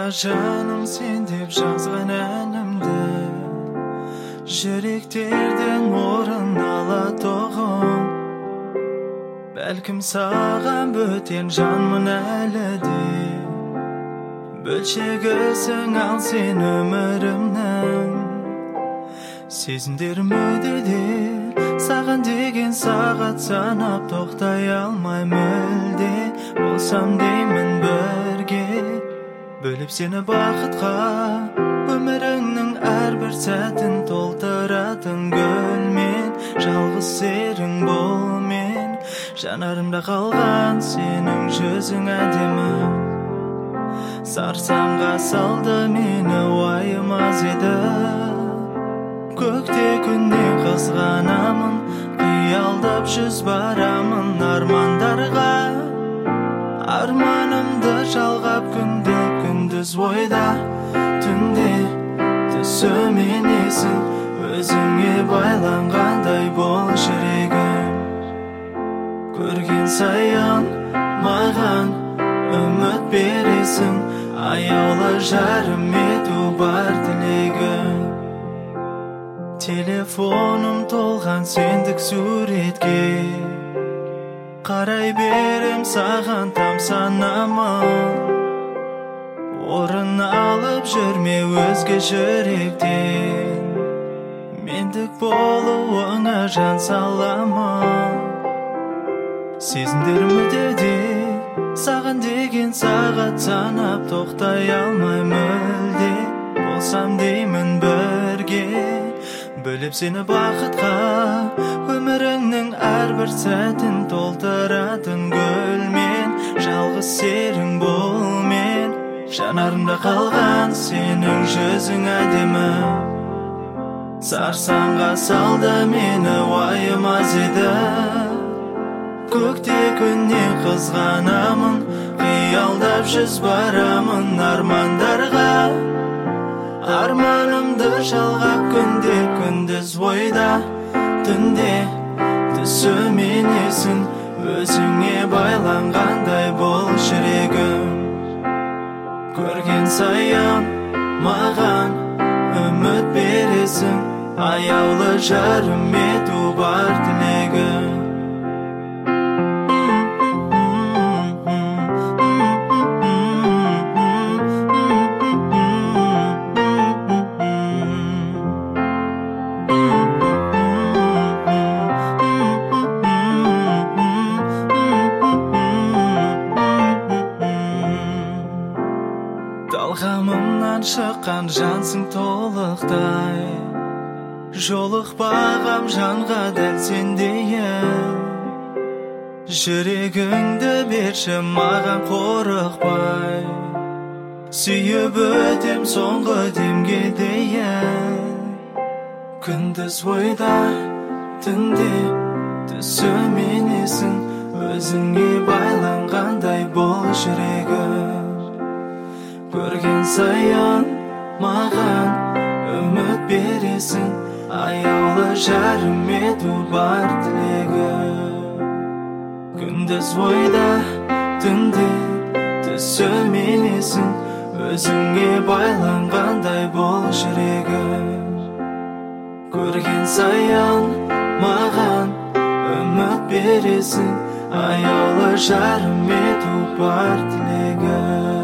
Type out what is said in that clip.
Жаным сен деп жазған әнімді жүректерден орын алатұғын. Бәлкім саған бөтен жанмын әлі де, бөлшегісің ал сен өмірімнің. Сезімдерім өдеде, саған деген сағат санап тоқтай алмай мүлде. Болсам деймін бірге, бөліп сені бақытқа, өміріңнің әрбір сәтін толтыратын гүл мен. Жалғыз серің бол мен, жанарымда қалған сенің жүзің әдемі. Сарсаңға салды мені уайымаз еді, көкте күннен қызғанамын, қиялдап жүз барамын армандарға. Арманымды жалғап күнде күндіз ойда, түнде түсімен есің, өзіңе байланғандай бол жүрегім. Көрген сайын маған үміт бересің, аяулы жарым ету бар тілегім. Телефоным толған сендік суретке, қарай берем саған тамсанамын. Орын алып жүрме өзге жүректен, мендік болуыңа жан саламын. Сезімдерім өтеде, саған деген сағат санап тоқтай алмай мүлде. Болсам деймін бірге, бөліп сені бақытқа, өміріңнің әрбір сәтін толтыратын гүл мен. Жалғыз серің бол мен, жанарымда қалған сенің жүзің әдемі. Сарсаңға салды мені уайымаз еді, көкте күннен қызғанамын, қиялдап жүз барамын армандарға. Арманымды жалғап күнде күндіз ойда, түнде түсімен есің, өзіңе байланғандай бол жүрегім. Көрген сайын маған үміт бересің, аяулы жарым ету бар тілегім. Талғамымнан шыққан жансың толықтай, жолықпағам жанға дәл сендейін. Жүрегіңді берші маған қорықпай, сүйіп өтем соңғы демге дейін. Күндіз ойда, түнде түсімен есің, өзіңе байланғандай бол жүрегім. Көрген сайын маған үміт бересің, аяулы жарым ету бар тілегім. Күндіз ойда, түнде түсімен есің, өзіңе байланғандай бол жүрегім. Көрген сайын маған үміт бересің, аяулы жарым ету бар тілегім.